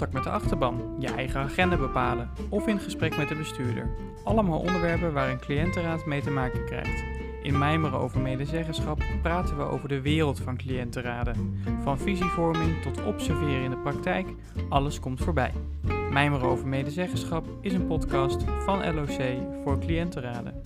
contact met de achterban, je eigen agenda bepalen of in gesprek met de bestuurder. Allemaal onderwerpen waar een cliëntenraad mee te maken krijgt. In Mijmeren over medezeggenschap praten we over de wereld van cliëntenraden. Van visievorming tot observeren in de praktijk, alles komt voorbij. Mijmeren over medezeggenschap is een podcast van LOC voor cliëntenraden.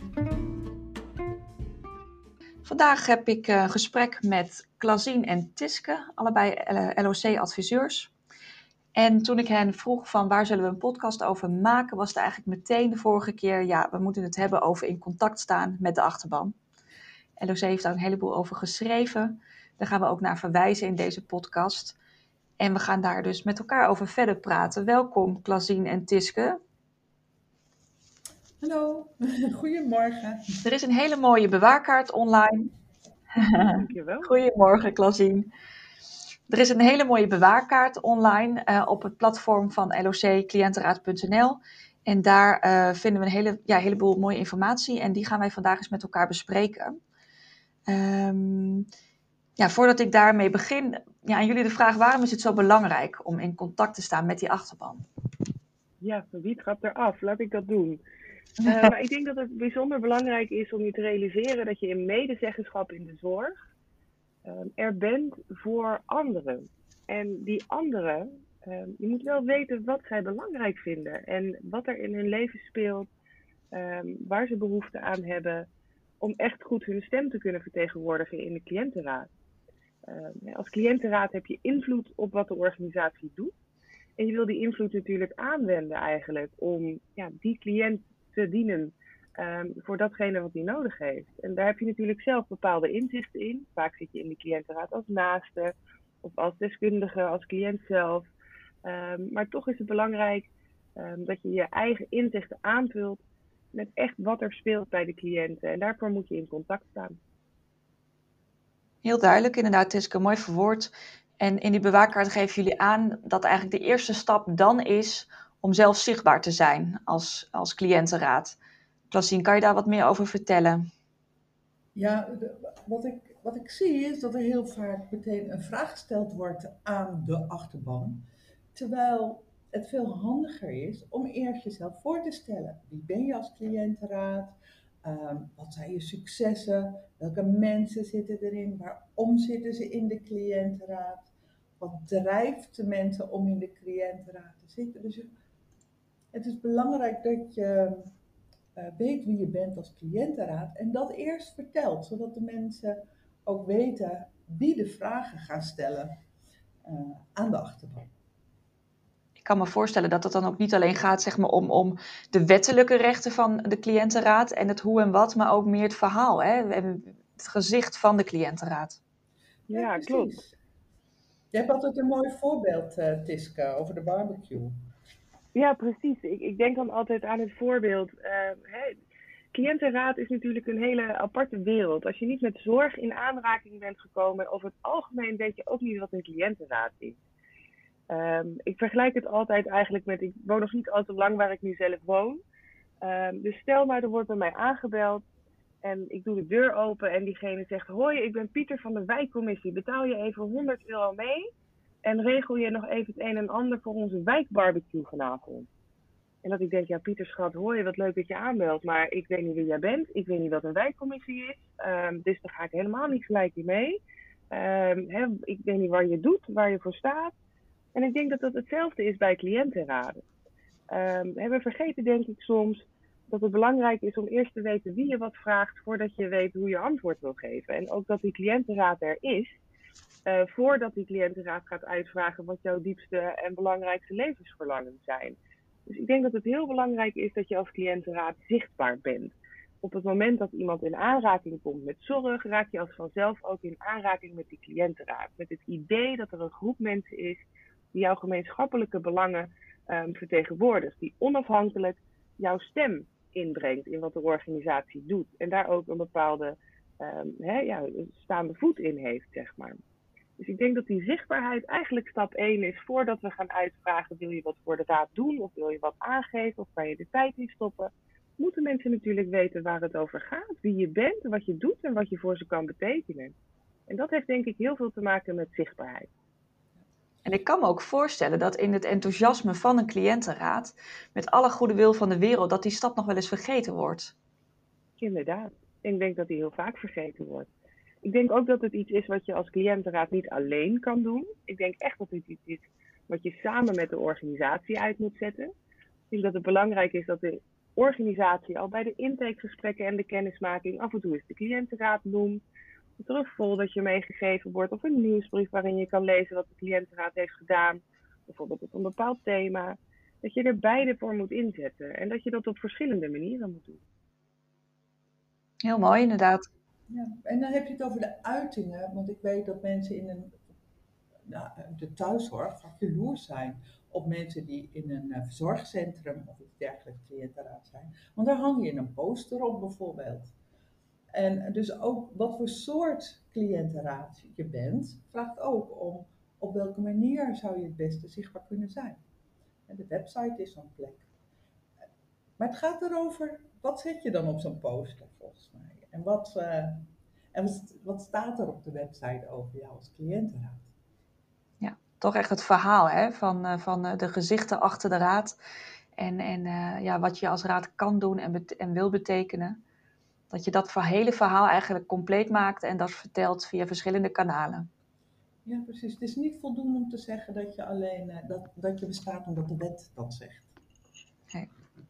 Vandaag heb ik een gesprek met Clausine en Tiske, allebei LOC-adviseurs. En toen ik hen vroeg van waar zullen we een podcast over maken, was het eigenlijk meteen de vorige keer, ja, we moeten het hebben over in contact staan met de achterban. LOC heeft daar een heleboel over geschreven. Daar gaan we ook naar verwijzen in deze podcast. En we gaan daar dus met elkaar over verder praten. Welkom Clausine en Tiske. Hallo, goedemorgen. Er is een hele mooie bewaarkaart online. Dankjewel. Goedemorgen Clausine. Er is een hele mooie bewaarkaart online op het platform van locliëntenraad.nl. En daar vinden we een heleboel mooie informatie. En die gaan wij vandaag eens met elkaar bespreken. Voordat ik daarmee begin, aan jullie de vraag: waarom is het zo belangrijk om in contact te staan met die achterban? Ja, wie trapt eraf? Laat ik dat doen. Maar ik denk dat het bijzonder belangrijk is om je te realiseren dat je in medezeggenschap in de zorg er bent voor anderen. En die anderen, je moet wel weten wat zij belangrijk vinden en wat er in hun leven speelt, waar ze behoefte aan hebben om echt goed hun stem te kunnen vertegenwoordigen in de cliëntenraad. Als cliëntenraad heb je invloed op wat de organisatie doet. En je wil die invloed natuurlijk aanwenden eigenlijk om die cliënt te dienen voor datgene wat hij nodig heeft. En daar heb je natuurlijk zelf bepaalde inzichten in. Vaak zit je in de cliëntenraad als naaste of als deskundige, als cliënt zelf. Maar toch is het belangrijk dat je je eigen inzichten aanvult met echt wat er speelt bij de cliënten. En daarvoor moet je in contact staan. Heel duidelijk, inderdaad, Tiske, mooi verwoord. En in die bewaarkaart geven jullie aan dat eigenlijk de eerste stap dan is om zelf zichtbaar te zijn als cliëntenraad. Clausine, kan je daar wat meer over vertellen? Ja, wat ik zie is dat er heel vaak meteen een vraag gesteld wordt aan de achterban. Terwijl het veel handiger is om eerst jezelf voor te stellen. Wie ben je als cliëntenraad? Wat zijn je successen? Welke mensen zitten erin? Waarom zitten ze in de cliëntenraad? Wat drijft de mensen om in de cliëntenraad te zitten? Dus het is belangrijk dat je weet wie je bent als cliëntenraad en dat eerst vertelt, zodat de mensen ook weten wie de vragen gaan stellen aan de achterban. Ik kan me voorstellen dat het dan ook niet alleen gaat zeg maar, om de wettelijke rechten van de cliëntenraad en het hoe en wat, maar ook meer het verhaal, hè? Het gezicht van de cliëntenraad. Ja, klopt. Je hebt altijd een mooi voorbeeld, Tiske, over de barbecue. Ja, precies. Ik denk dan altijd aan het voorbeeld. Cliëntenraad is natuurlijk een hele aparte wereld. Als je niet met zorg in aanraking bent gekomen, over het algemeen weet je ook niet wat een cliëntenraad is. Ik vergelijk het altijd eigenlijk met, ik woon nog niet al te lang waar ik nu zelf woon. Dus stel maar, er wordt bij mij aangebeld en ik doe de deur open en diegene zegt: hoi, ik ben Pieter van de wijkcommissie. Betaal je even €100 mee en regel je nog even het een en ander voor onze wijkbarbecue vanavond. En dat ik denk, ja Pieter schat, hoi, wat leuk dat je aanbelt, maar ik weet niet wie jij bent. Ik weet niet wat een wijkcommissie is, dus daar ga ik helemaal niet gelijk in mee. Ik weet niet wat je doet, waar je voor staat. En ik denk dat dat hetzelfde is bij cliëntenraden. We vergeten denk ik soms dat het belangrijk is om eerst te weten wie je wat vraagt voordat je weet hoe je antwoord wil geven. En ook dat die cliëntenraad er is, voordat die cliëntenraad gaat uitvragen wat jouw diepste en belangrijkste levensverlangen zijn. Dus ik denk dat het heel belangrijk is dat je als cliëntenraad zichtbaar bent. Op het moment dat iemand in aanraking komt met zorg, raak je als vanzelf ook in aanraking met die cliëntenraad. Met het idee dat er een groep mensen is die jouw gemeenschappelijke belangen vertegenwoordigt. Die onafhankelijk jouw stem inbrengt in wat de organisatie doet. En daar ook een bepaalde staande voet in heeft, zeg maar. Dus ik denk dat die zichtbaarheid eigenlijk stap 1 is voordat we gaan uitvragen: wil je wat voor de raad doen of wil je wat aangeven of kan je de tijd in stoppen? Moeten mensen natuurlijk weten waar het over gaat, wie je bent, wat je doet en wat je voor ze kan betekenen. En dat heeft denk ik heel veel te maken met zichtbaarheid. En ik kan me ook voorstellen dat in het enthousiasme van een cliëntenraad, met alle goede wil van de wereld, dat die stap nog wel eens vergeten wordt. Inderdaad. Ik denk dat die heel vaak vergeten wordt. Ik denk ook dat het iets is wat je als cliëntenraad niet alleen kan doen. Ik denk echt dat het iets is wat je samen met de organisatie uit moet zetten. Ik denk dat het belangrijk is dat de organisatie al bij de intakegesprekken en de kennismaking af en toe eens de cliëntenraad noemt. Dat er een foldertje meegegeven wordt of een nieuwsbrief waarin je kan lezen wat de cliëntenraad heeft gedaan. Bijvoorbeeld op een bepaald thema. Dat je er beide voor moet inzetten en dat je dat op verschillende manieren moet doen. Heel mooi, inderdaad. Ja, en dan heb je het over de uitingen, want ik weet dat mensen in de thuiszorg vaak jaloers zijn op mensen die in een verzorgcentrum of iets dergelijks cliëntenraad zijn. Want daar hang je een poster op bijvoorbeeld. En dus ook wat voor soort cliëntenraad je bent, vraagt ook om op welke manier zou je het beste zichtbaar kunnen zijn. En de website is zo'n plek. Maar het gaat erover, wat zet je dan op zo'n poster volgens mij? En wat staat er op de website over jou als cliëntenraad? Ja, toch echt het verhaal hè, van de gezichten achter de raad. En ja, wat je als raad kan doen en wil betekenen. Dat je dat hele verhaal eigenlijk compleet maakt en dat vertelt via verschillende kanalen. Ja, precies. Het is niet voldoende om te zeggen dat je alleen dat je bestaat omdat de wet dat zegt. Nee.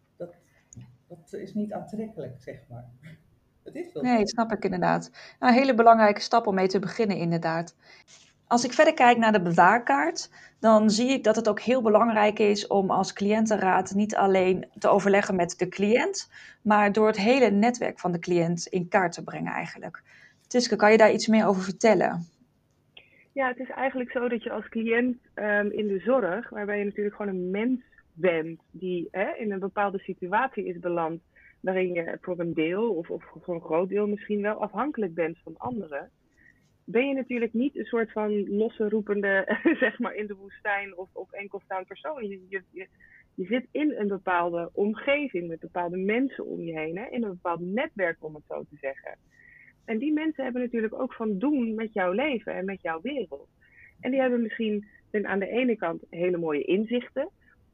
Dat is niet aantrekkelijk, zeg maar. Het is wel Nee, dat snap ik inderdaad. Nou, een hele belangrijke stap om mee te beginnen, inderdaad. Als ik verder kijk naar de bewaarkaart, dan zie ik dat het ook heel belangrijk is om als cliëntenraad niet alleen te overleggen met de cliënt, maar door het hele netwerk van de cliënt in kaart te brengen eigenlijk. Tiske, kan je daar iets meer over vertellen? Ja, het is eigenlijk zo dat je als cliënt in de zorg, waarbij je natuurlijk gewoon een mens bent die in een bepaalde situatie is beland, waarin je voor een deel of voor een groot deel misschien wel afhankelijk bent van anderen, ben je natuurlijk niet een soort van losse roepende, zeg maar, in de woestijn of enkelstaand persoon. Je zit in een bepaalde omgeving met bepaalde mensen om je heen, in een bepaald netwerk om het zo te zeggen. En die mensen hebben natuurlijk ook van doen met jouw leven en met jouw wereld. En die hebben misschien aan de ene kant hele mooie inzichten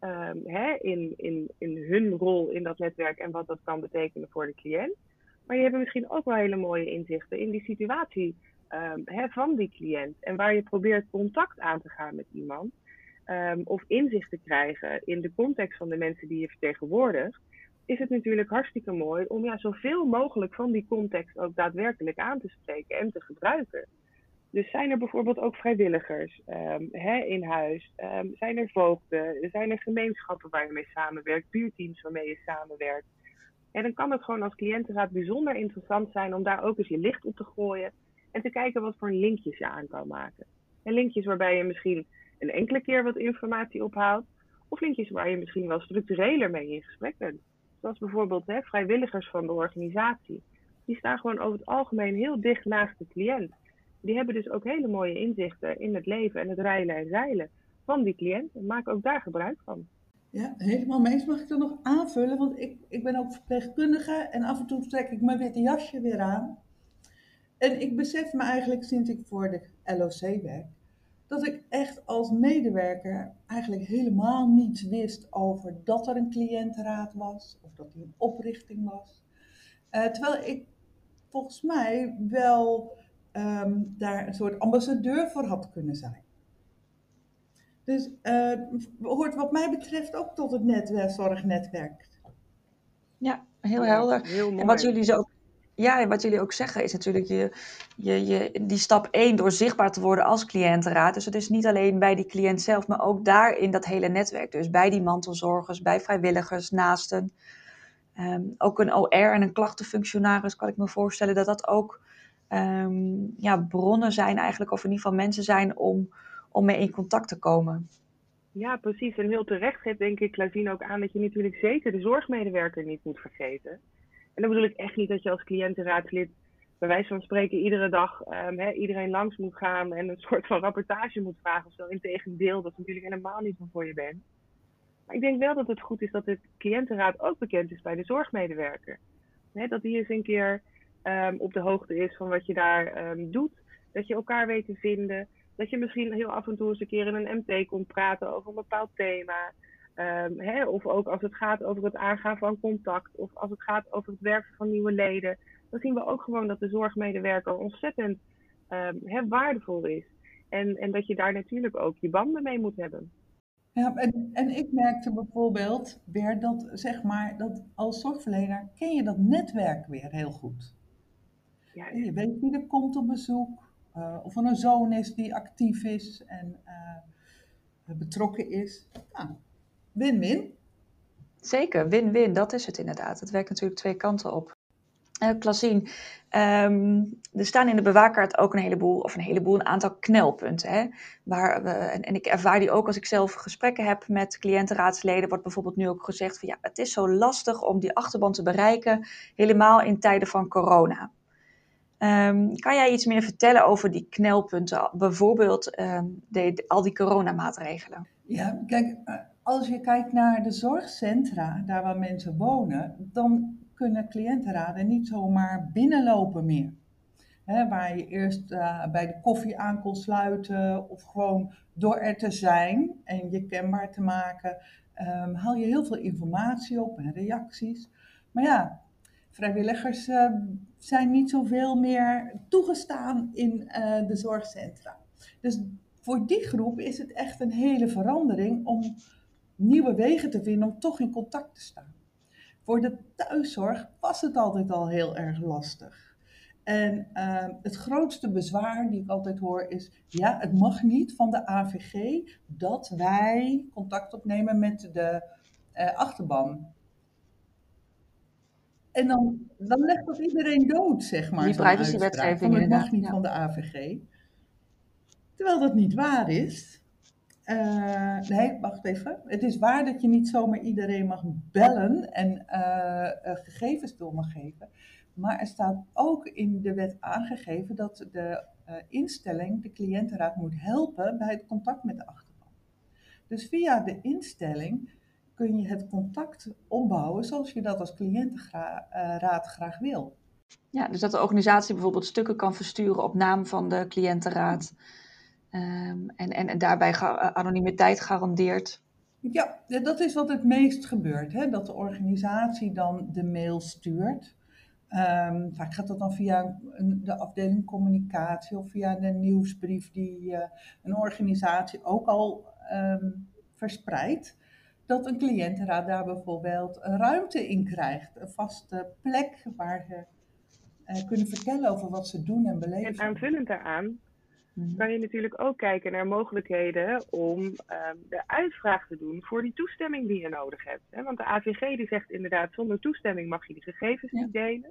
in hun rol in dat netwerk en wat dat kan betekenen voor de cliënt. Maar die hebben misschien ook wel hele mooie inzichten in die situatie van die cliënt. En waar je probeert contact aan te gaan met iemand. Of inzicht te krijgen in de context van de mensen die je vertegenwoordigt. Is het natuurlijk hartstikke mooi om zoveel mogelijk van die context ook daadwerkelijk aan te spreken en te gebruiken. Dus zijn er bijvoorbeeld ook vrijwilligers in huis? Zijn er voogden? Zijn er gemeenschappen waar je mee samenwerkt? Buurteams waarmee je samenwerkt? En dan kan het gewoon als cliëntenraad bijzonder interessant zijn om daar ook eens je licht op te gooien. En te kijken wat voor linkjes je aan kan maken. En linkjes waarbij je misschien een enkele keer wat informatie ophaalt. Of linkjes waar je misschien wel structureler mee in gesprek bent. Zoals bijvoorbeeld vrijwilligers van de organisatie. Die staan gewoon over het algemeen heel dicht naast de cliënt. Die hebben dus ook hele mooie inzichten in het leven en het rijlen en zeilen van die cliënt. En maken ook daar gebruik van. Ja, helemaal mee eens. Mag ik dat nog aanvullen? Want ik ben ook verpleegkundige en af en toe trek ik mijn witte jasje weer aan. En ik besef me eigenlijk sinds ik voor de LOC werk, dat ik echt als medewerker eigenlijk helemaal niets wist over dat er een cliëntenraad was of dat die een oprichting was. Terwijl ik volgens mij wel daar een soort ambassadeur voor had kunnen zijn. Dus hoort wat mij betreft ook tot het zorgnetwerk. Ja, heel helder. Heel mooi. En wat jullie ook zeggen is natuurlijk die stap 1 door zichtbaar te worden als cliëntenraad. Dus het is niet alleen bij die cliënt zelf, maar ook daar in dat hele netwerk. Dus bij die mantelzorgers, bij vrijwilligers, naasten. Ook een OR en een klachtenfunctionaris kan ik me voorstellen dat dat ook bronnen zijn eigenlijk. Of in ieder geval mensen zijn om mee in contact te komen. Ja, precies. En heel terecht geeft denk ik Clausine ook aan dat je natuurlijk zeker de zorgmedewerker niet moet vergeten. En dan bedoel ik echt niet dat je als cliëntenraadslid bij wijze van spreken iedere dag iedereen langs moet gaan en een soort van rapportage moet vragen of zo. Integendeel, dat is natuurlijk helemaal niet waarvoor je bent. Maar ik denk wel dat het goed is dat de cliëntenraad ook bekend is bij de zorgmedewerker. Dat die eens een keer op de hoogte is van wat je daar doet. Dat je elkaar weet te vinden. Dat je misschien heel af en toe eens een keer in een MT komt praten over een bepaald thema. Of ook als het gaat over het aangaan van contact. Of als het gaat over het werven van nieuwe leden. Dan zien we ook gewoon dat de zorgmedewerker ontzettend waardevol is. En dat je daar natuurlijk ook je banden mee moet hebben. Ja, en ik merkte bijvoorbeeld weer dat, zeg maar, dat als zorgverlener ken je dat netwerk weer heel goed. Ja, Je weet wie er komt op bezoek, of er een zoon is die actief is en betrokken is. Nou, win-win. Zeker, win-win, dat is het inderdaad. Het werkt natuurlijk twee kanten op. Klasien, er staan in de bewaarkaart ook een aantal knelpunten. Hè, en ik ervaar die ook als ik zelf gesprekken heb met cliëntenraadsleden. Wordt bijvoorbeeld nu ook gezegd van ja, het is zo lastig om die achterban te bereiken, helemaal in tijden van corona. Kan jij iets meer vertellen over die knelpunten, bijvoorbeeld al die coronamaatregelen? Ja, kijk, als je kijkt naar de zorgcentra, daar waar mensen wonen, dan kunnen cliëntenraden niet zomaar binnenlopen meer. Waar je eerst bij de koffie aan kon sluiten of gewoon door er te zijn en je kenbaar te maken, haal je heel veel informatie op en reacties. Maar ja, vrijwilligers zijn niet zoveel meer toegestaan in de zorgcentra. Dus voor die groep is het echt een hele verandering om nieuwe wegen te vinden om toch in contact te staan. Voor de thuiszorg was het altijd al heel erg lastig. En het grootste bezwaar die ik altijd hoor is, ja, het mag niet van de AVG dat wij contact opnemen met de achterban. En dan legt dat iedereen dood, zeg maar. Die zo'n uitspraak privacywetgeving van het mag inderdaad, niet ja. van de AVG. Terwijl dat niet waar is. Nee, wacht even. Het is waar dat je niet zomaar iedereen mag bellen en gegevens door mag geven. Maar er staat ook in de wet aangegeven dat de instelling de cliëntenraad moet helpen bij het contact met de achterban. Dus via de instelling kun je het contact opbouwen zoals je dat als cliëntenraad graag wil. Ja, dus dat de organisatie bijvoorbeeld stukken kan versturen op naam van de cliëntenraad. En daarbij anonimiteit garandeert. Ja, dat is wat het meest gebeurt. Hè? Dat de organisatie dan de mail stuurt. Vaak gaat dat dan via de afdeling communicatie of via de nieuwsbrief die een organisatie ook al verspreidt. Dat een cliëntenraad daar bijvoorbeeld een ruimte in krijgt. Een vaste plek waar ze kunnen vertellen over wat ze doen en beleven. En aanvullend daaraan kan je natuurlijk ook kijken naar mogelijkheden om de uitvraag te doen voor die toestemming die je nodig hebt. Hè? Want de AVG die zegt inderdaad, zonder toestemming mag je die gegevens niet delen.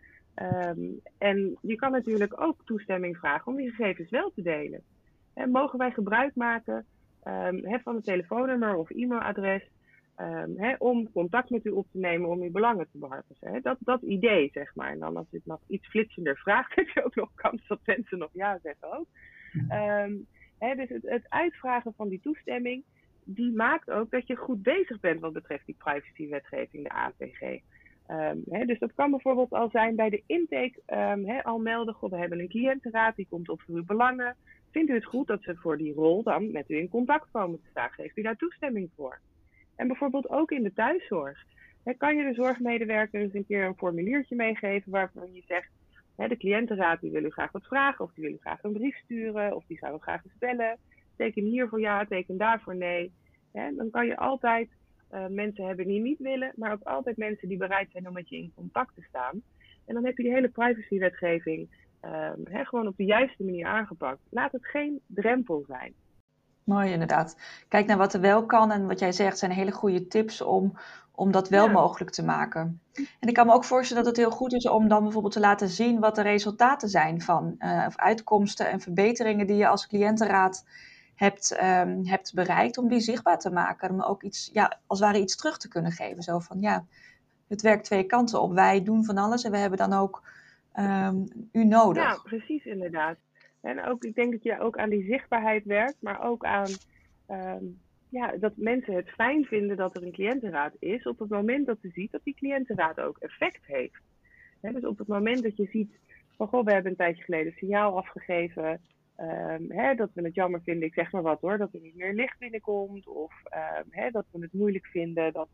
En je kan natuurlijk ook toestemming vragen om die gegevens wel te delen. En mogen wij gebruik maken van het telefoonnummer of e-mailadres om contact met u op te nemen om uw belangen te behartigen. Dat idee, zeg maar. En dan als je het nog iets flitsender vraagt, heb je ook nog kans dat mensen nog ja zeggen ook. Dus het uitvragen van die toestemming, die maakt ook dat je goed bezig bent wat betreft die privacywetgeving, de AVG. Dus dat kan bijvoorbeeld al zijn bij de intake al melden, we hebben een cliëntenraad, die komt op voor uw belangen. Vindt u het goed dat ze voor die rol dan met u in contact komen te staan? Geeft u daar toestemming voor? En bijvoorbeeld ook in de thuiszorg. Kan je de zorgmedewerker eens een keer een formuliertje meegeven waarvan je zegt, de cliëntenraad die wil u graag wat vragen, of die wil u graag een brief sturen, of die zou u graag eens bellen. Teken hier voor ja, teken daar voor nee. Dan kan je altijd mensen hebben die niet willen, maar ook altijd mensen die bereid zijn om met je in contact te staan. En dan heb je die hele privacywetgeving gewoon op de juiste manier aangepakt. Laat het geen drempel zijn. Mooi inderdaad. Kijk naar wat er wel kan en wat jij zegt zijn hele goede tips om dat wel mogelijk te maken. En ik kan me ook voorstellen dat het heel goed is om dan bijvoorbeeld te laten zien wat de resultaten zijn van of uitkomsten en verbeteringen die je als cliëntenraad hebt bereikt, om die zichtbaar te maken. Om ook iets, als het ware iets terug te kunnen geven. Zo van het werkt twee kanten op. Wij doen van alles en we hebben dan ook u nodig. Ja, precies inderdaad. En ook, ik denk dat je ook aan die zichtbaarheid werkt, maar ook aan dat mensen het fijn vinden dat er een cliëntenraad is op het moment dat ze ziet dat die cliëntenraad ook effect heeft. Dus op het moment dat je ziet van, we hebben een tijdje geleden een signaal afgegeven Dat we het jammer vinden, ik zeg maar wat hoor, dat er niet meer licht binnenkomt. Of dat we het moeilijk vinden dat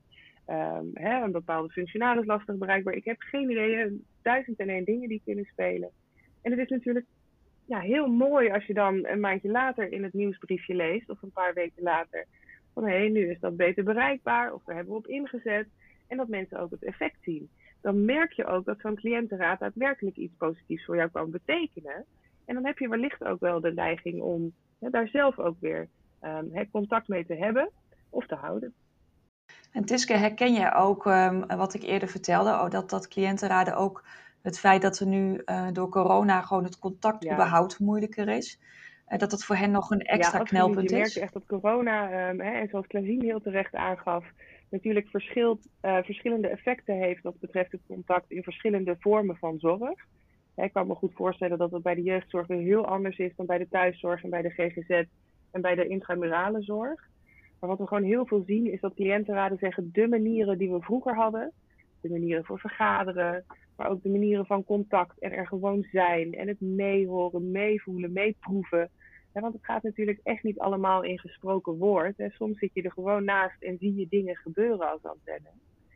een bepaalde functionaris lastig bereikbaar. Ik heb geen idee, 1001 dingen die kunnen spelen. En het is natuurlijk heel mooi als je dan een maandje later in het nieuwsbriefje leest, of een paar weken later, van nu is dat beter bereikbaar, of daar hebben we op ingezet. En dat mensen ook het effect zien. Dan merk je ook dat zo'n cliëntenraad daadwerkelijk iets positiefs voor jou kan betekenen. En dan heb je wellicht ook wel de neiging om daar zelf ook weer contact mee te hebben of te houden. En Tiske, herken jij ook wat ik eerder vertelde, dat cliëntenraden ook het feit dat er nu door corona gewoon het contact überhaupt moeilijker is, dat het voor hen nog een extra knelpunt is? Je merkt echt dat corona, en zoals Klazien heel terecht aangaf, natuurlijk verschillende effecten heeft wat betreft het contact in verschillende vormen van zorg. Ik kan me goed voorstellen dat het bij de jeugdzorg weer heel anders is dan bij de thuiszorg en bij de GGZ en bij de intramurale zorg. Maar wat we gewoon heel veel zien is dat cliëntenraden zeggen de manieren die we vroeger hadden, de manieren voor vergaderen, maar ook de manieren van contact en er gewoon zijn en het meehoren, meevoelen, meeproeven. Want het gaat natuurlijk echt niet allemaal in gesproken woord. Soms zit je er gewoon naast en zie je dingen gebeuren als antenne.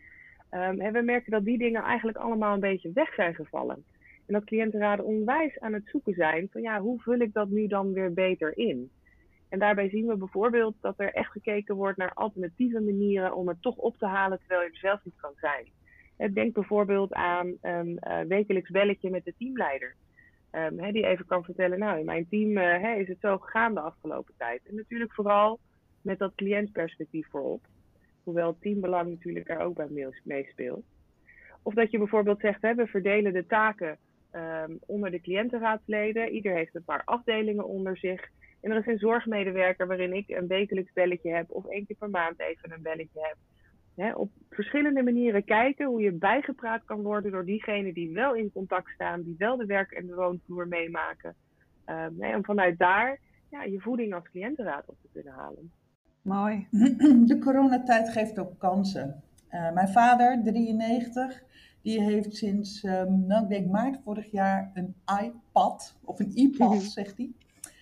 En we merken dat die dingen eigenlijk allemaal een beetje weg zijn gevallen. En dat cliëntenraden onwijs aan het zoeken zijn van hoe vul ik dat nu dan weer beter in? En daarbij zien we bijvoorbeeld dat er echt gekeken wordt naar alternatieve manieren om het toch op te halen terwijl je er zelf niet kan zijn. Denk bijvoorbeeld aan een wekelijks belletje met de teamleider. Die even kan vertellen, in mijn team is het zo gegaan de afgelopen tijd. En natuurlijk vooral met dat cliëntperspectief voorop. Hoewel het teambelang natuurlijk er ook bij meespeelt. Of dat je bijvoorbeeld zegt, we verdelen de taken onder de cliëntenraadsleden. Ieder heeft een paar afdelingen onder zich. En er is een zorgmedewerker waarin ik een wekelijks belletje heb of 1 keer per maand even een belletje heb. Op verschillende manieren kijken hoe je bijgepraat kan worden door diegenen die wel in contact staan, die wel de werk- en de woonvloer meemaken. Om vanuit daar je voeding als cliëntenraad op te kunnen halen. Mooi. De coronatijd geeft ook kansen. Mijn vader, 93, die heeft sinds, ik denk maart vorig jaar een iPad, of een iPad, zegt hij.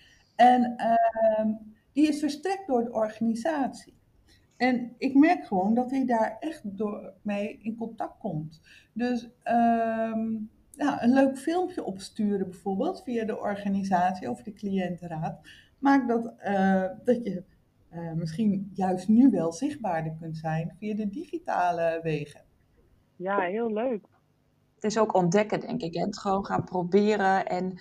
En die is verstrekt door de organisatie. En ik merk gewoon dat hij daar echt door mee in contact komt. Dus een leuk filmpje opsturen bijvoorbeeld via de organisatie of de cliëntenraad maakt dat je misschien juist nu wel zichtbaarder kunt zijn via de digitale wegen. Ja, heel leuk. Het is ook ontdekken, denk ik. Het gewoon gaan proberen en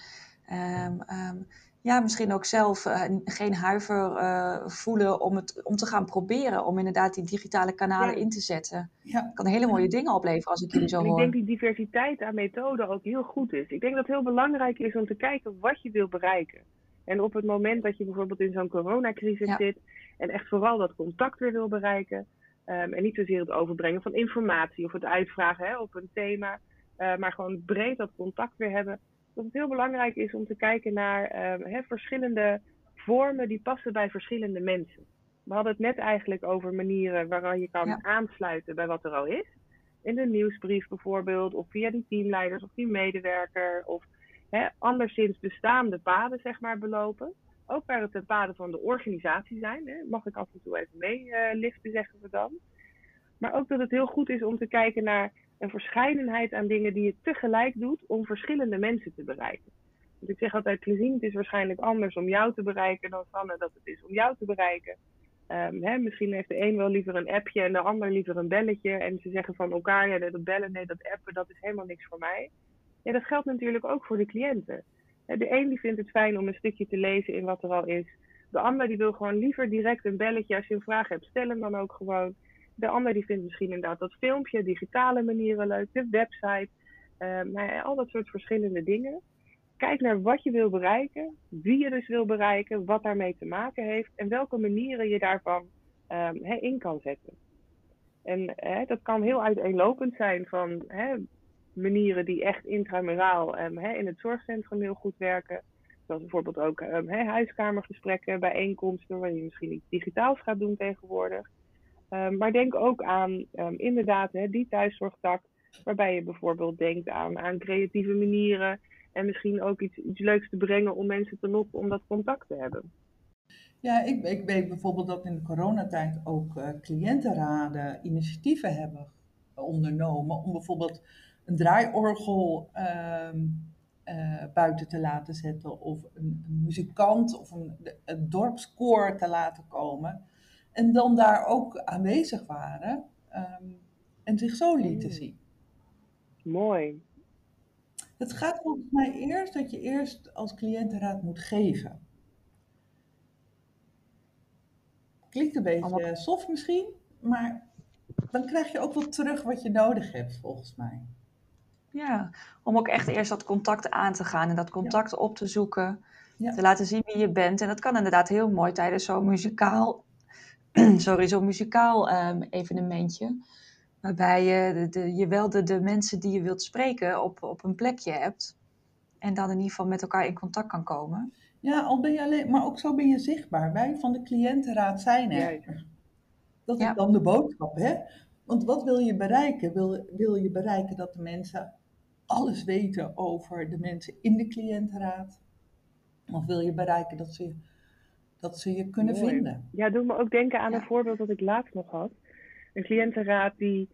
misschien ook zelf geen huiver voelen om te gaan proberen. Om inderdaad die digitale kanalen in te zetten. Ja. Kan hele mooie dingen opleveren als ik jullie zo hoor. Ik denk die diversiteit aan methoden ook heel goed is. Ik denk dat het heel belangrijk is om te kijken wat je wil bereiken. En op het moment dat je bijvoorbeeld in zo'n coronacrisis zit en echt vooral dat contact weer wil bereiken. En niet zozeer het overbrengen van informatie of het uitvragen op een thema. Maar gewoon breed dat contact weer hebben. Dat het heel belangrijk is om te kijken naar verschillende vormen die passen bij verschillende mensen. We hadden het net eigenlijk over manieren waaraan je kan aansluiten bij wat er al is. In de nieuwsbrief bijvoorbeeld, of via die teamleiders of die medewerker. Of anderszins bestaande paden zeg maar belopen. Ook waar het de paden van de organisatie zijn. Mag ik af en toe even meeliften, zeggen we dan. Maar ook dat het heel goed is om te kijken naar een verscheidenheid aan dingen die je tegelijk doet om verschillende mensen te bereiken. Want ik zeg altijd, Klazien, het is waarschijnlijk anders om jou te bereiken dan Sanne dat het is om jou te bereiken. Misschien heeft de een wel liever een appje en de ander liever een belletje. En ze zeggen van elkaar, dat bellen, nee, dat appen, dat is helemaal niks voor mij. Ja, dat geldt natuurlijk ook voor de cliënten. De een die vindt het fijn om een stukje te lezen in wat er al is. De ander die wil gewoon liever direct een belletje. Als je een vraag hebt, stel hem dan ook gewoon. De ander die vindt misschien inderdaad dat filmpje, digitale manieren leuk, de website. Al dat soort verschillende dingen. Kijk naar wat je wil bereiken, wie je dus wil bereiken, wat daarmee te maken heeft en welke manieren je daarvan in kan zetten. En dat kan heel uiteenlopend zijn van manieren die echt intramuraal in het zorgcentrum heel goed werken. Zoals bijvoorbeeld ook huiskamergesprekken, bijeenkomsten waar je misschien iets digitaals gaat doen tegenwoordig. Maar denk ook aan inderdaad die thuiszorgtak, waarbij je bijvoorbeeld denkt aan creatieve manieren En misschien ook iets leuks te brengen om mensen te lokken om dat contact te hebben. Ja, ik weet bijvoorbeeld dat in de coronatijd ook cliëntenraden initiatieven hebben ondernomen om bijvoorbeeld een draaiorgel buiten te laten zetten of een muzikant of een dorpskoor te laten komen. En dan daar ook aanwezig waren en zich zo lieten zien. Mooi. Het gaat volgens mij eerst dat je eerst als cliëntenraad moet geven. Klinkt een beetje soft misschien, maar dan krijg je ook wel terug wat je nodig hebt, volgens mij. Ja, om ook echt eerst dat contact aan te gaan en dat contact op te zoeken, Ja. te laten zien wie je bent. En dat kan inderdaad heel mooi tijdens zo'n muzikaal, evenementje. Waarbij je wel de mensen die je wilt spreken op een plekje hebt. En dan in ieder geval met elkaar in contact kan komen. Ja, al ben je alleen, maar ook zo ben je zichtbaar. Wij van de cliëntenraad zijn er. Juist. Dat is dan de boodschap, hè? Want wat wil je bereiken? Wil je bereiken dat de mensen alles weten over de mensen in de cliëntenraad? Of wil je bereiken dat ze je kunnen vinden? Ja, doet me ook denken aan een voorbeeld dat ik laatst nog had. Een cliëntenraad die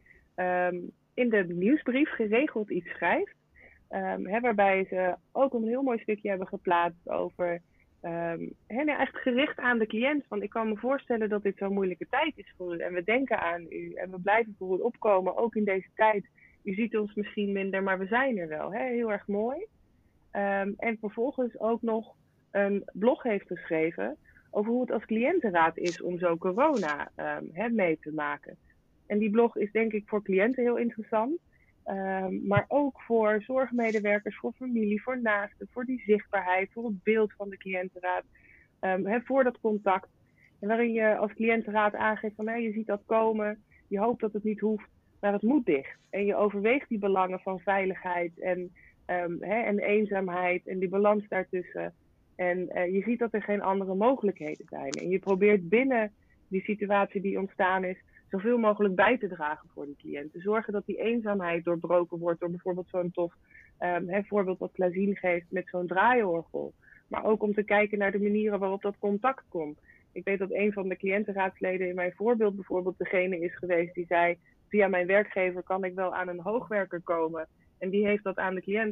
in de nieuwsbrief geregeld iets schrijft. Waarbij ze ook een heel mooi stukje hebben geplaatst over eigenlijk gericht aan de cliënt. Van ik kan me voorstellen dat dit zo'n moeilijke tijd is voor u. En we denken aan u. En we blijven voor u opkomen, ook in deze tijd. U ziet ons misschien minder, maar we zijn er wel. Heel erg mooi. En vervolgens ook nog een blog heeft geschreven over hoe het als cliëntenraad is om zo corona mee te maken. En die blog is denk ik voor cliënten heel interessant. Maar ook voor zorgmedewerkers, voor familie, voor naasten, voor die zichtbaarheid, voor het beeld van de cliëntenraad, voor dat contact. En waarin je als cliëntenraad aangeeft van je ziet dat komen, je hoopt dat het niet hoeft, maar het moet dicht. En je overweegt die belangen van veiligheid en eenzaamheid en die balans daartussen. En je ziet dat er geen andere mogelijkheden zijn. En je probeert binnen die situatie die ontstaan is, zoveel mogelijk bij te dragen voor die cliënt. Te zorgen dat die eenzaamheid doorbroken wordt door bijvoorbeeld zo'n tof voorbeeld wat Klazien geeft met zo'n draaiorgel. Maar ook om te kijken naar de manieren waarop dat contact komt. Ik weet dat een van de cliëntenraadsleden in mijn voorbeeld bijvoorbeeld degene is geweest die zei, via mijn werkgever kan ik wel aan een hoogwerker komen. En die heeft dat aan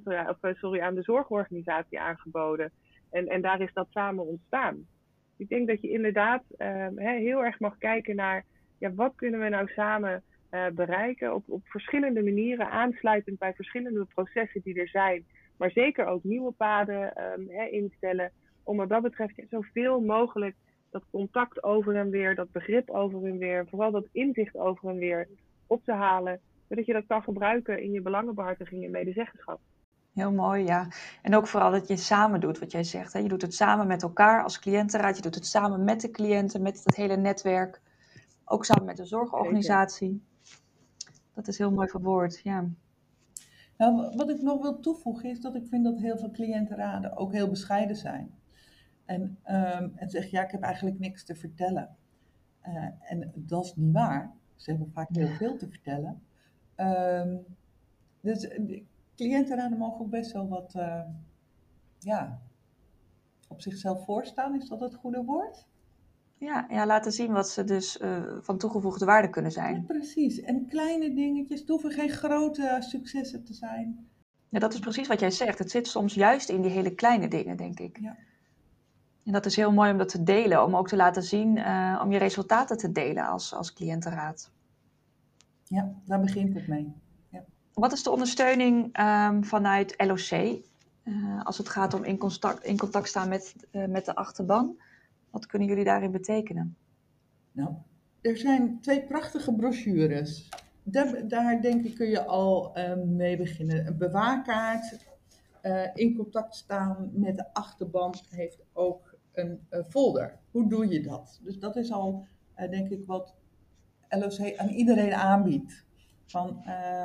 de aan de zorgorganisatie aangeboden. En daar is dat samen ontstaan. Ik denk dat je inderdaad heel erg mag kijken naar wat kunnen we nou samen bereiken op verschillende manieren, aansluitend bij verschillende processen die er zijn, maar zeker ook nieuwe paden instellen, om wat dat betreft zoveel mogelijk dat contact over en weer, dat begrip over en weer, vooral dat inzicht over en weer op te halen, zodat je dat kan gebruiken in je belangenbehartiging en medezeggenschap. Heel mooi, ja. En ook vooral dat je samen doet wat jij zegt. Hè? Je doet het samen met elkaar als cliëntenraad. Je doet het samen met de cliënten, met het hele netwerk. Ook samen met de zorgorganisatie. Zeker. Dat is heel mooi verwoord, ja. Nou, wat ik nog wil toevoegen is dat ik vind dat heel veel cliëntenraden ook heel bescheiden zijn. En zeggen, ik heb eigenlijk niks te vertellen. En dat is niet waar. Ze hebben vaak heel veel te vertellen. Dus cliëntenraden mogen ook best wel wat op zichzelf voorstaan. Is dat het goede woord? Ja, laten zien wat ze dus van toegevoegde waarde kunnen zijn. Ja, precies. En kleine dingetjes, het hoeven geen grote successen te zijn. Ja, dat is precies wat jij zegt. Het zit soms juist in die hele kleine dingen, denk ik. Ja. En dat is heel mooi om dat te delen, om ook te laten zien, om je resultaten te delen als cliëntenraad. Ja, daar begint het mee. Ja. Wat is de ondersteuning vanuit LOC als het gaat om in contact staan met de achterban? Wat kunnen jullie daarin betekenen? Nou, er zijn 2 prachtige brochures. Daar denk ik kun je al mee beginnen. Een bewaarkaart, in contact staan met de achterban heeft ook een folder. Hoe doe je dat? Dus dat is al, denk ik, wat LOC aan iedereen aanbiedt. Van,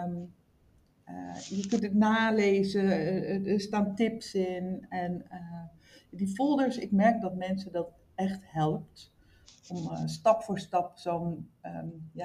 je kunt het nalezen, er staan tips in. En die folders, ik merk dat mensen dat echt helpt. Om stap voor stap zo'n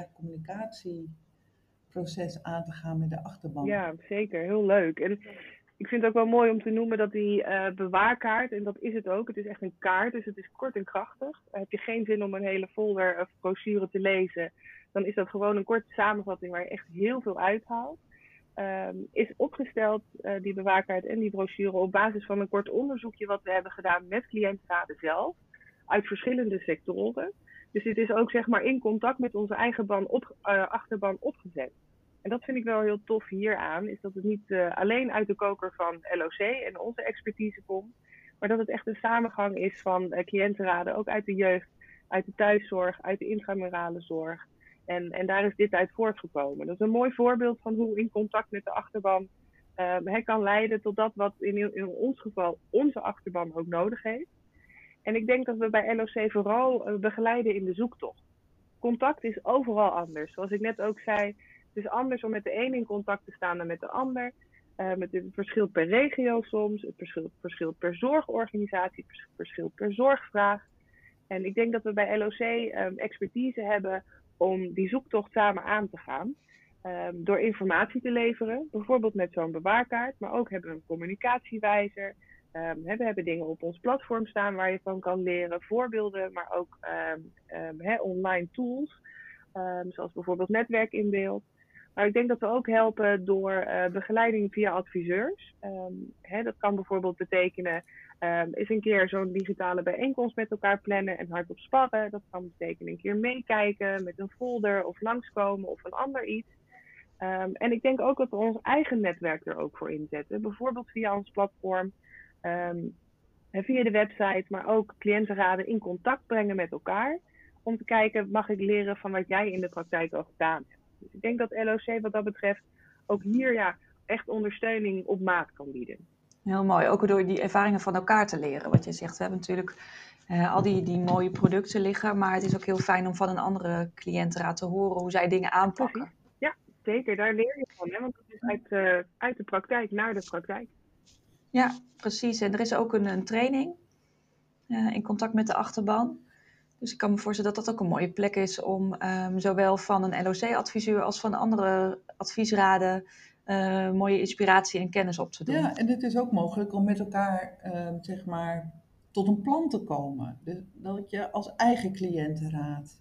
communicatieproces aan te gaan met de achterban. Ja, zeker. Heel leuk. En Ik vind het ook wel mooi om te noemen dat die bewaarkaart, en dat is het ook, het is echt een kaart, dus het is kort en krachtig. Heb je geen zin om een hele folder of brochure te lezen, dan is dat gewoon een korte samenvatting waar je echt heel veel uithaalt. Is opgesteld, die bewaarkaart en die brochure, op basis van een kort onderzoekje wat we hebben gedaan met cliëntenraden zelf, uit verschillende sectoren. Dus dit is ook zeg maar in contact met onze eigen achterban opgezet. En dat vind ik wel heel tof hieraan, is dat het niet alleen uit de koker van LOC en onze expertise komt, maar dat het echt een samengang is van cliëntenraden, ook uit de jeugd, uit de thuiszorg, uit de intramurale zorg. En daar is dit uit voortgekomen. Dat is een mooi voorbeeld van hoe in contact met de achterban kan leiden tot dat wat in ons geval onze achterban ook nodig heeft. En ik denk dat we bij LOC vooral begeleiden in de zoektocht. Contact is overal anders. Zoals ik net ook zei, het is anders om met de een in contact te staan dan met de ander. Het verschilt per regio soms, het verschilt per zorgorganisatie, het verschilt per zorgvraag. En ik denk dat we bij LOC expertise hebben om die zoektocht samen aan te gaan. Door informatie te leveren, bijvoorbeeld met zo'n bewaarkaart, maar ook hebben we een communicatiewijzer. We hebben dingen op ons platform staan waar je van kan leren, voorbeelden, maar ook online tools, zoals bijvoorbeeld netwerk in beeld. Maar ik denk dat we ook helpen door begeleiding via adviseurs. Dat kan bijvoorbeeld betekenen eens een keer zo'n digitale bijeenkomst met elkaar plannen en hardop sparren. Dat kan betekenen een keer meekijken met een folder of langskomen of een ander iets. En ik denk ook dat we ons eigen netwerk er ook voor inzetten. Bijvoorbeeld via ons platform, via de website, maar ook cliëntenraden in contact brengen met elkaar. Om te kijken, mag ik leren van wat jij in de praktijk al gedaan hebt. Dus ik denk dat LOC wat dat betreft ook hier echt ondersteuning op maat kan bieden. Heel mooi, ook door die ervaringen van elkaar te leren. Wat je zegt, we hebben natuurlijk al die mooie producten liggen, maar het is ook heel fijn om van een andere cliëntenraad te horen hoe zij dingen aanpakken. Precies. Ja, zeker. Daar leer je van, hè? Want het is uit de praktijk naar de praktijk. Ja, precies. En er is ook een training in contact met de achterban. Dus ik kan me voorstellen dat dat ook een mooie plek is om zowel van een LOC-adviseur als van andere adviesraden mooie inspiratie en kennis op te doen. Ja, en het is ook mogelijk om met elkaar zeg maar tot een plan te komen. Dus dat je als eigen cliëntenraad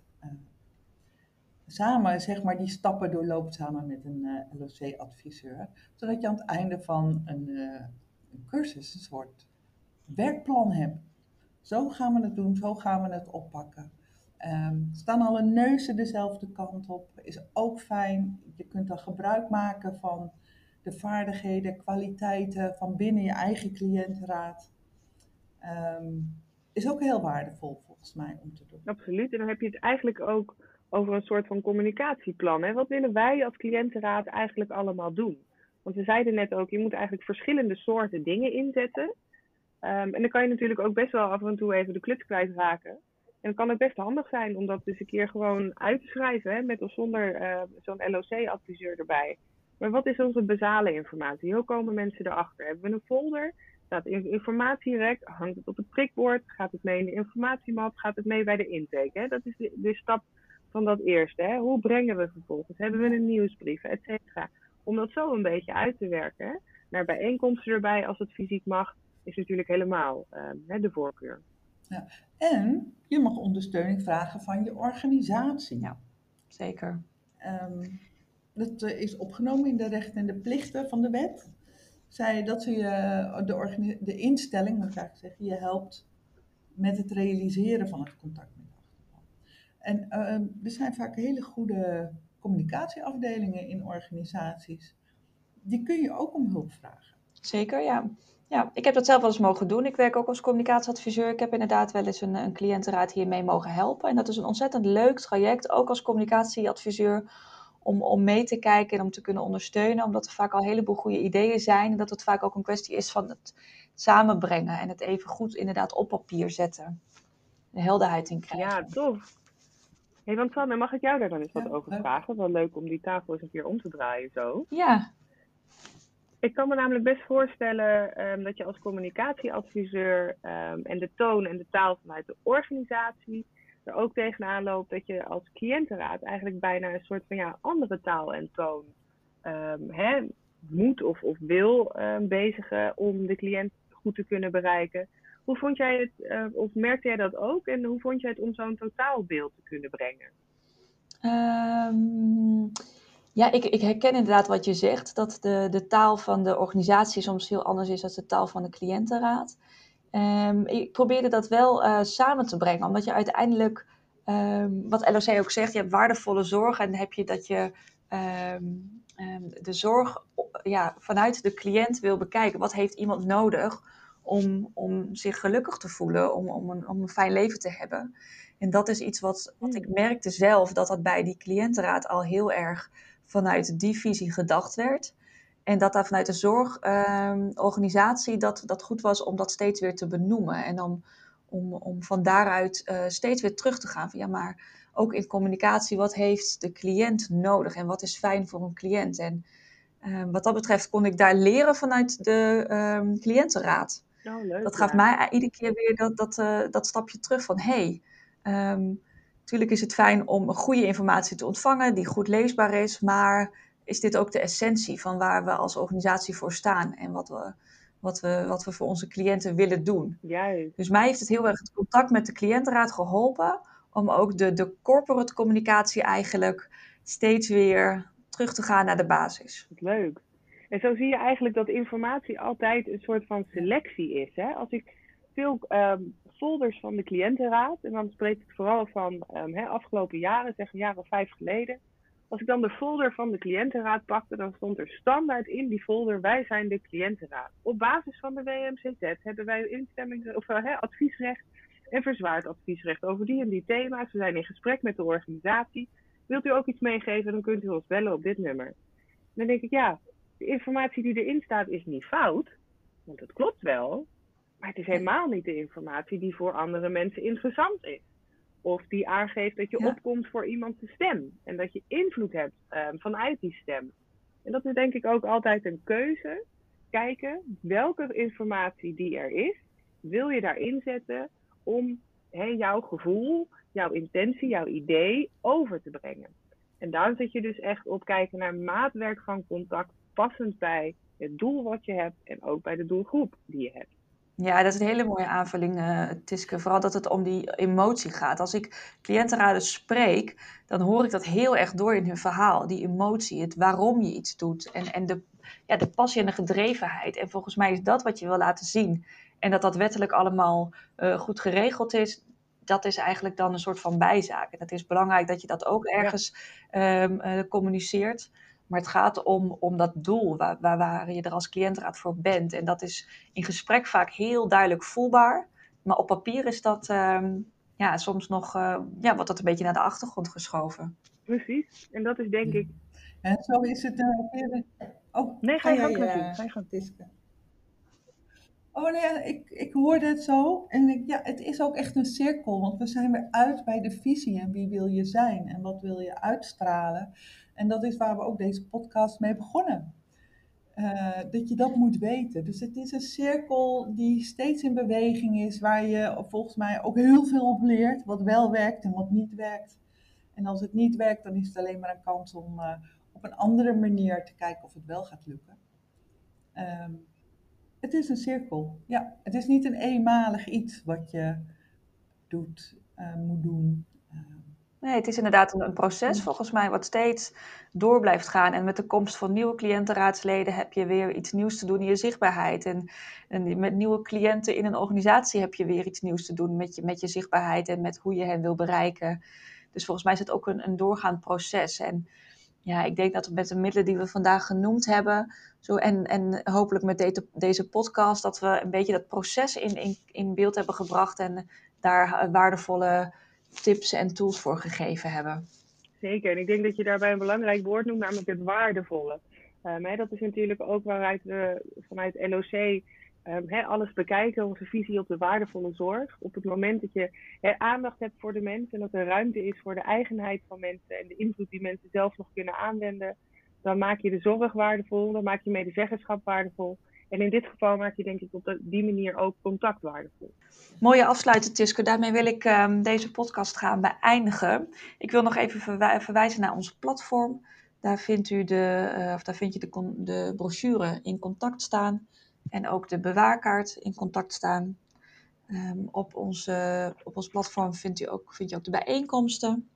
samen zeg maar die stappen doorloopt samen met een LOC-adviseur. Zodat je aan het einde van een cursus een soort werkplan hebt. Zo gaan we het doen, zo gaan we het oppakken. Staan alle neuzen dezelfde kant op, is ook fijn. Je kunt dan gebruik maken van de vaardigheden, kwaliteiten van binnen je eigen cliëntenraad. Is ook heel waardevol volgens mij om te doen. Absoluut, en dan heb je het eigenlijk ook over een soort van communicatieplan. Hè? Wat willen wij als cliëntenraad eigenlijk allemaal doen? Want we zeiden net ook, je moet eigenlijk verschillende soorten dingen inzetten. En dan kan je natuurlijk ook best wel af en toe even de kluts kwijtraken. En dan kan het best handig zijn om dat dus een keer gewoon uit te schrijven, hè, met of zonder zo'n LOC-adviseur erbij. Maar wat is onze basale informatie? Hoe komen mensen erachter? Hebben we een folder? Staat in informatierek? Hangt het op het prikbord? Gaat het mee in de informatiemap? Gaat het mee bij de intake? Hè? Dat is de stap van dat eerste. Hè? Hoe brengen we vervolgens? Hebben we een nieuwsbrief? Et cetera. Om dat zo een beetje uit te werken. Hè? Naar bijeenkomsten erbij, als het fysiek mag, is natuurlijk helemaal de voorkeur. Ja. En je mag ondersteuning vragen van je organisatie. Ja, zeker. Dat is opgenomen in de rechten en de plichten van de wet. Zij dat ze de instelling, moet ik eigenlijk zeggen, je helpt met het realiseren van het contact met de achterban. En er zijn vaak hele goede communicatieafdelingen in organisaties. Die kun je ook om hulp vragen. Zeker, ja. Ja, ik heb dat zelf wel eens mogen doen. Ik werk ook als communicatieadviseur. Ik heb inderdaad wel eens een cliëntenraad hiermee mogen helpen. En dat is een ontzettend leuk traject, ook als communicatieadviseur, om mee te kijken en om te kunnen ondersteunen. Omdat er vaak al een heleboel goede ideeën zijn. En dat het vaak ook een kwestie is van het samenbrengen en het even goed inderdaad op papier zetten. De helderheid in krijgen. Ja, tof. Hey, want Sanne, mag ik jou daar dan eens wat over vragen? Wel leuk om die tafel eens een keer om te draaien zo. Ja. Ik kan me namelijk best voorstellen dat je als communicatieadviseur en de toon en de taal vanuit de organisatie er ook tegenaan loopt dat je als cliëntenraad eigenlijk bijna een soort van andere taal en toon moet of wil bezigen om de cliënt goed te kunnen bereiken. Hoe vond jij het, of merkte jij dat ook? En hoe vond jij het om zo'n totaalbeeld te kunnen brengen? Ja, ik herken inderdaad wat je zegt, dat de taal van de organisatie soms heel anders is dan de taal van de cliëntenraad. Ik probeerde dat wel samen te brengen, omdat je uiteindelijk, wat LOC ook zegt, je hebt waardevolle zorg en dan heb je dat je de zorg vanuit de cliënt wil bekijken. Wat heeft iemand nodig om zich gelukkig te voelen, om een fijn leven te hebben? En dat is iets wat ik merkte zelf, dat bij die cliëntenraad al heel erg vanuit die visie gedacht werd. En dat daar vanuit de zorgorganisatie dat goed was om dat steeds weer te benoemen. En om van daaruit steeds weer terug te gaan. Van, ja, maar ook in communicatie, wat heeft de cliënt nodig? En wat is fijn voor een cliënt? En wat dat betreft kon ik daar leren vanuit de cliëntenraad. Oh, leuk, dat gaf mij iedere keer weer dat stapje terug van... Natuurlijk is het fijn om goede informatie te ontvangen die goed leesbaar is, maar is dit ook de essentie van waar we als organisatie voor staan en wat we voor onze cliënten willen doen? Juist. Dus mij heeft het heel erg het contact met de cliëntenraad geholpen om ook de corporate communicatie eigenlijk steeds weer terug te gaan naar de basis. Leuk. En zo zie je eigenlijk dat informatie altijd een soort van selectie is. Hè? Als ik veel folders van de cliëntenraad, en dan spreek ik vooral van afgelopen jaren, zeg een jaar of 5 geleden. Als ik dan de folder van de cliëntenraad pakte, dan stond er standaard in die folder: wij zijn de cliëntenraad. Op basis van de WMCZ hebben wij adviesrecht en verzwaard adviesrecht over die en die thema's. We zijn in gesprek met de organisatie. Wilt u ook iets meegeven, dan kunt u ons bellen op dit nummer. Dan denk ik, ja, de informatie die erin staat is niet fout, want het klopt wel, maar het is helemaal niet de informatie die voor andere mensen interessant is. Of die aangeeft dat je opkomt voor iemands stem en dat je invloed hebt vanuit die stem. En dat is denk ik ook altijd een keuze. Kijken welke informatie die er is, wil je daarin zetten om jouw gevoel, jouw intentie, jouw idee over te brengen. En daar zit je dus echt op kijken naar maatwerk van contact, passend bij het doel wat je hebt en ook bij de doelgroep die je hebt. Ja, dat is een hele mooie aanvulling, Tiske. Vooral dat het om die emotie gaat. Als ik cliëntenraden spreek, dan hoor ik dat heel erg door in hun verhaal. Die emotie, het waarom je iets doet en de passie en de gedrevenheid. En volgens mij is dat wat je wil laten zien. En dat wettelijk allemaal goed geregeld is, dat is eigenlijk dan een soort van bijzaak. En het is belangrijk dat je dat ook ergens communiceert. Maar het gaat om dat doel waar je er als cliëntenraad voor bent. En dat is in gesprek vaak heel duidelijk voelbaar. Maar op papier is dat soms nog wordt dat een beetje naar de achtergrond geschoven. Precies. En dat is denk ik... En zo is het... Nee, ga je gang, Tiske. Oh nee, ik hoorde het zo. En het is ook echt een cirkel. Want we zijn weer uit bij de visie. En wie wil je zijn? En wat wil je uitstralen? En dat is waar we ook deze podcast mee begonnen. Dat je dat moet weten. Dus het is een cirkel die steeds in beweging is. Waar je volgens mij ook heel veel op leert. Wat wel werkt en wat niet werkt. En als het niet werkt, dan is het alleen maar een kans om op een andere manier te kijken of het wel gaat lukken. Het is een cirkel. Ja, het is niet een eenmalig iets wat je moet doen. Nee, het is inderdaad een proces volgens mij wat steeds door blijft gaan. En met de komst van nieuwe cliëntenraadsleden heb je weer iets nieuws te doen in je zichtbaarheid. En met nieuwe cliënten in een organisatie heb je weer iets nieuws te doen met je zichtbaarheid en met hoe je hen wil bereiken. Dus volgens mij is het ook een doorgaand proces. En ja, ik denk dat we met de middelen die we vandaag genoemd hebben, en hopelijk met deze podcast, dat we een beetje dat proces in beeld hebben gebracht en daar waardevolle tips en tools voor gegeven hebben. Zeker, en ik denk dat je daarbij een belangrijk woord noemt, namelijk het waardevolle. Dat is natuurlijk ook waaruit we vanuit LOC alles bekijken, onze visie op de waardevolle zorg. Op het moment dat je aandacht hebt voor de mensen en dat er ruimte is voor de eigenheid van mensen en de invloed die mensen zelf nog kunnen aanwenden, dan maak je de zorg waardevol, dan maak je medezeggenschap waardevol. En in dit geval maak je denk ik op die manier ook contact waardevol. Mooie afsluiter, Tiske. Daarmee wil ik deze podcast gaan beëindigen. Ik wil nog even verwijzen naar ons platform. Daar vind je de brochure in contact staan en ook de bewaarkaart in contact staan. Op ons platform vind je ook de bijeenkomsten.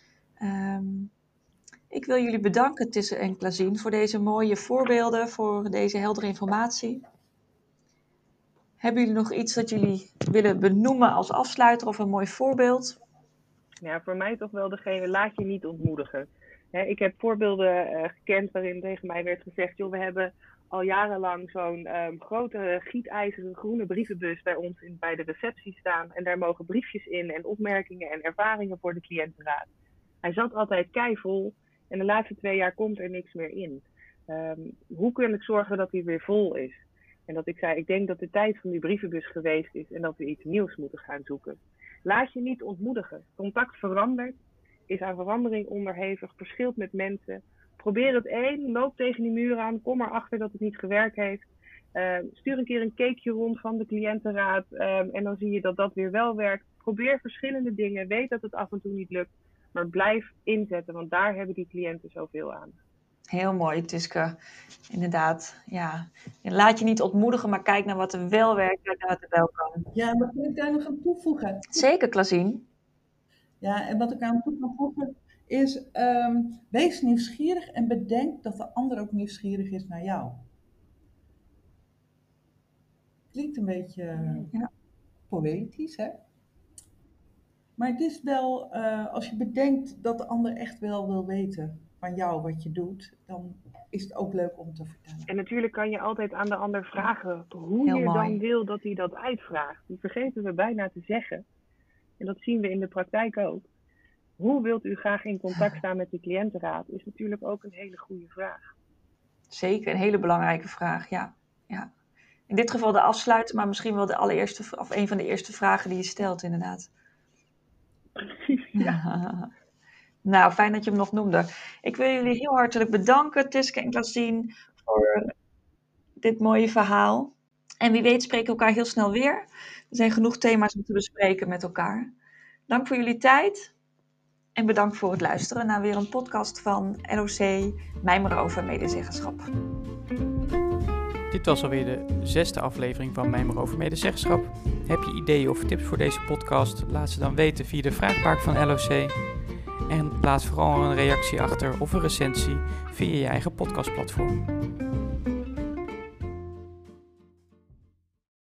Ik wil jullie bedanken, Tisse en Klazien, voor deze mooie voorbeelden, voor deze heldere informatie. Hebben jullie nog iets dat jullie willen benoemen als afsluiter of een mooi voorbeeld? Ja, voor mij toch wel degene, laat je niet ontmoedigen. Ik heb voorbeelden gekend waarin tegen mij werd gezegd, joh, we hebben al jarenlang zo'n grote gietijzeren groene brievenbus bij ons bij de receptie staan. En daar mogen briefjes in en opmerkingen en ervaringen voor de cliëntenraad. Hij zat altijd keivol en de laatste 2 jaar komt er niks meer in. Hoe kan ik zorgen dat hij weer vol is? En dat ik zei, ik denk dat de tijd van die brievenbus geweest is en dat we iets nieuws moeten gaan zoeken. Laat je niet ontmoedigen. Contact verandert, is aan verandering onderhevig, verschilt met mensen. Probeer het loop tegen die muur aan, kom erachter dat het niet gewerkt heeft. Stuur een keer een cakeje rond van de cliëntenraad en dan zie je dat dat weer wel werkt. Probeer verschillende dingen, weet dat het af en toe niet lukt, maar blijf inzetten, want daar hebben die cliënten zoveel aan. Heel mooi, Tiske. Inderdaad, ja. En laat je niet ontmoedigen, maar kijk naar wat er wel werkt, kijk naar wat er wel kan. Ja, maar kan ik daar nog aan toevoegen? Zeker, Klazien. Ja, en wat ik aan toe kan voegen is, wees nieuwsgierig en bedenk dat de ander ook nieuwsgierig is naar jou. Klinkt een beetje poëtisch, hè? Maar het is wel, als je bedenkt dat de ander echt wel wil weten van jou wat je doet, dan is het ook leuk om te vertellen. En natuurlijk kan je altijd aan de ander vragen hoe Heel je mooi. dan wil dat hij dat uitvraagt. Die vergeten we bijna te zeggen. En dat zien we in de praktijk ook. Hoe wilt u graag in contact staan met de cliëntenraad? Is natuurlijk ook een hele goede vraag. Zeker, een hele belangrijke vraag, ja. In dit geval de afsluiter, maar misschien wel een van de eerste vragen die je stelt, inderdaad. Precies, ja. Nou, fijn dat je hem nog noemde. Ik wil jullie heel hartelijk bedanken, Tiske en Klazien, voor dit mooie verhaal. En wie weet spreken we elkaar heel snel weer. Er zijn genoeg thema's om te bespreken met elkaar. Dank voor jullie tijd. En bedankt voor het luisteren naar weer een podcast van LOC Mijmeren over medezeggenschap. Dit was alweer de 6e aflevering van Mijmeren over medezeggenschap. Heb je ideeën of tips voor deze podcast? Laat ze dan weten via de vraagbaak van LOC. En laat vooral een reactie achter of een recensie via je eigen podcastplatform.